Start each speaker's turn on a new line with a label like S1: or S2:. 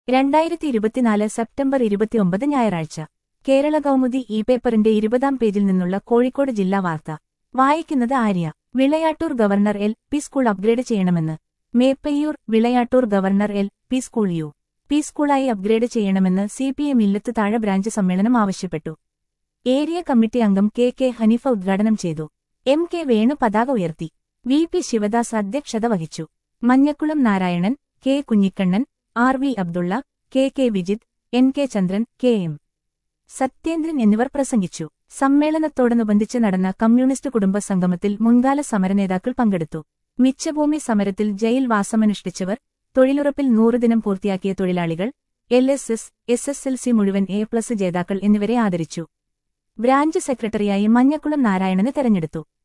S1: 2024 September 29 ഞായറാഴ്ച Kerala Kaumudi E പേപ്പറിന്റെ 20-ാം പേജിൽ നിന്നുള്ള കോഴിക്കോട് ജില്ലാ വാർത്ത വായിക്കുന്നത് Arya. Vilayattur governor L P school upgrade ചെയ്യണമെന്ന് Meppayyur. Vilayattur governor L P school U P സ്കൂളായി അപ്ഗ്രേഡ് ചെയ്യണമെന്ന് CPM ഇല്ലത്ത് താഴെ ബ്രാഞ്ച് സമ്മേളനം ആവശ്യപ്പെട്ടു. ഏരിയ കമ്മിറ്റി അംഗം കെ ഹനീഫ ഉദ്ഘാടനം ചെയ്തു. MK വേണു പതാക ഉയർത്തി. VP ശിവദാസ് അധ്യക്ഷത വഹിച്ചു. Manjakkulam Narayanan, K Kunhikannan, RV Abdulla, KK Vijith, NK ചന്ദ്രൻ, KM സത്യേന്ദ്രൻ എന്നിവർ പ്രസംഗിച്ചു. സമ്മേളനത്തോടനുബന്ധിച്ച് നടന്ന കമ്മ്യൂണിസ്റ്റ് കുടുംബ സംഗമത്തിൽ മുൻകാല സമരനേതാക്കൾ പങ്കെടുത്തു. മിച്ചഭൂമി സമരത്തിൽ ജയിൽ വാസമനുഷ്ഠിച്ചവർ, തൊഴിലുറപ്പിൽ 100 ദിനം പൂർത്തിയാക്കിയ തൊഴിലാളികൾ, LSS, SSLC മുഴുവൻ A+ ജേതാക്കൾ എന്നിവരെ ആദരിച്ചു. ബ്രാഞ്ച് സെക്രട്ടറിയായി മഞ്ഞക്കുളം നാരായണനെ തെരഞ്ഞെടുത്തു.